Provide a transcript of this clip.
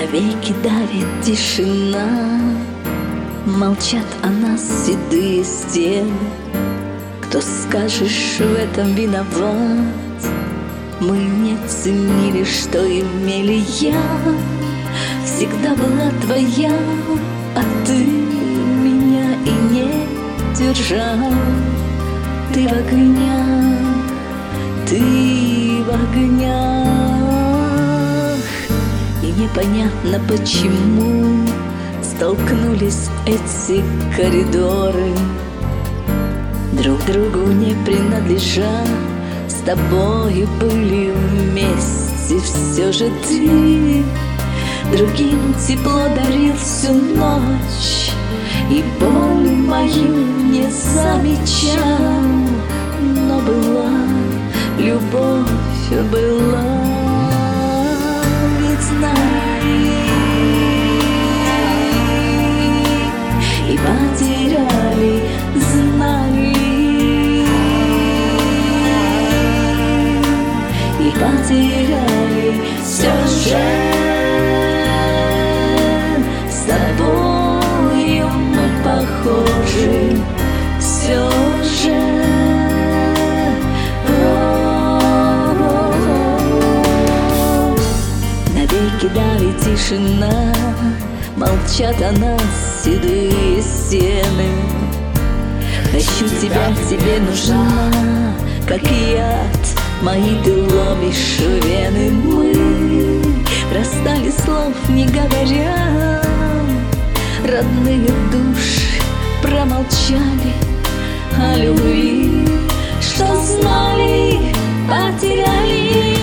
Навеки давит тишина, молчат о нас седые стены. Кто, скажешь, в этом виноват? Мы не ценили, что имели я. Всегда была твоя, а ты меня и не держал. Ты в огнях, ты в огнях. И непонятно, почему столкнулись эти коридоры, друг другу не принадлежа. С тобой были вместе, все же ты другим тепло дарил всю ночь, и боль мою не замечал. Но была любовь, была, ведь знали и потеряли, знали и потеряли. Все же с тобою мы похожи, все же. Навеки давит тишина, молчат о нас седые стены. Хочу тебя, тебе нужна, как яд, мои ты ловишь в вены. Мы расстались, слов не говоря, родные души промолчали о любви, что знали, потеряли.